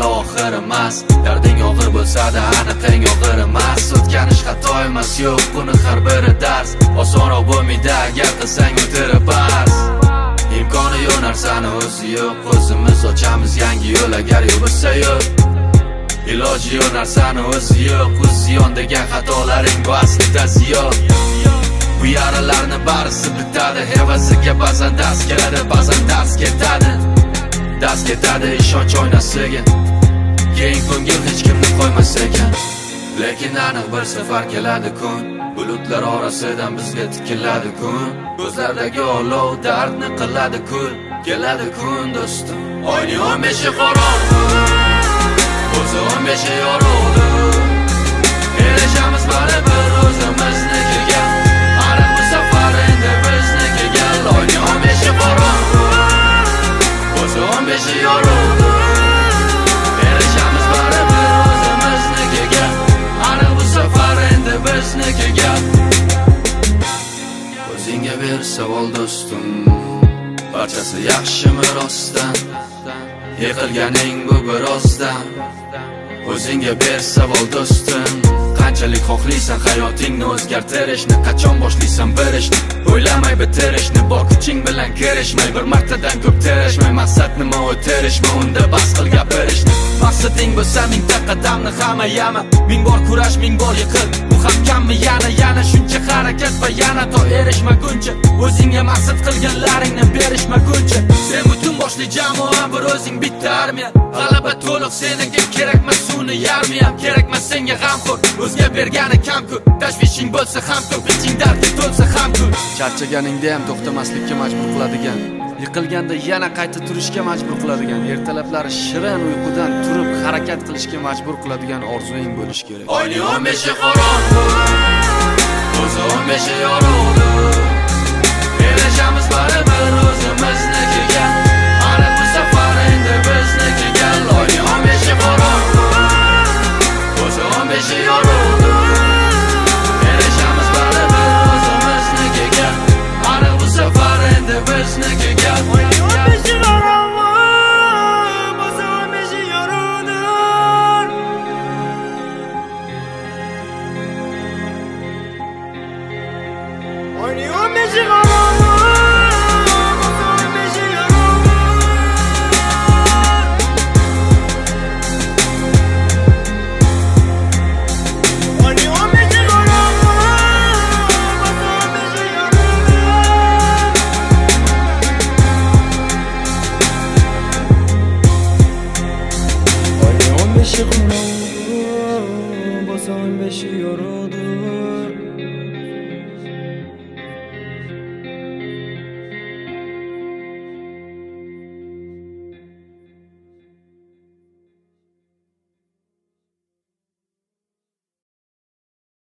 hali oxir emas. Darding og'ir bo'lsa-da aniqing og'ir emas. O'tganish xato emas, yo'q buni har biri dars. Osonroq bo'lmaydi agar qilsang o'tirib bas. Imkoni yo'q narsani o'zi yo'q, o'zimiz ochamiz yangi yo'l agar yo'q bo'lsa yo'q. Iloji yo'q narsani o'zi yo'q, ziyon degan xatolaring bu aslida ziyon. Bu yaralarni barisi bitadi, hevasiga ba'zan dast keladi, ba'zan dast ketadi. Dast ketadi ishonch oynasiga, keyin ko'ngil hech kimni qo'ymas ekan. Lekin aniq bir safar keladi kun, bulutlar orasidan bizga tikiladi kun. Ko'zlardagi olov dardni qiladi kul, keladi kun do'stim. Oyning 15 qorong'u, o'zi 15 yorug'li. Erishamiz baribir o'zimiznikiga, aniq bu safar endi biznikiga. Oyning 15 qorong'u, o'zi 15 yorug'li. Erishamiz baribir o'zimiznikiga, aniq bu safar endi biznikiga. O'zingga ber savol do'stim, barchasi yaxshimi rostdan? Yiqilganing bu birozdan. O'zingga ber savol do'stim, qanchalik xohlaysan hayotingni o'zgartirishni, qachon boshlaysan bir ishni, o'ylamay bitirishni, bor kuching bilan kirishmay, bir martadan ko'p terishmay. Maqsad nima o'tirishmi, unda bas qil gapirishni. Maqsading bo'lsa mingta qadamni hamma yama, ming bor kurash, ming bor yiqil, bu ham kammi? Yana shuncha harakat va yana to erishmaguncha, o'zingga maqsad qilganlaringni berishmaguncha. Sen butun boshli jamoa, bir o'zing bitta armiya. G'alaba to'liq senga kerakmas, suvni yarmi ham kerakmas senga g'amxo'r. O'zga bergani kam-ku, tashvishing bo'lsa ham ko'p, iching dardga to'lsa ham ko'p. Charchaganingda ham to'xtamaslikka majbur qiladigan, yiqilganda yana qayta turishga majbur qiladigan, ertalablari shirin uyqudan turib harakat qilishga majbur qiladigan orzuing bo'lish kerak. Oyning 15 qorong'u, o'zi 15 yorug'li. Erishamiz baribir o'zimiznikiga, aniq bu safar endi biznikiga. Oyning 15 qorong'u, o'zi 15 yorug'li. Erishamiz baribir o'zimiznikiga, aniq bu safar endi biznikiga. Oyning 15 qorong'u, o'zi 15 yorug'li. Oyning 15 qorong'u.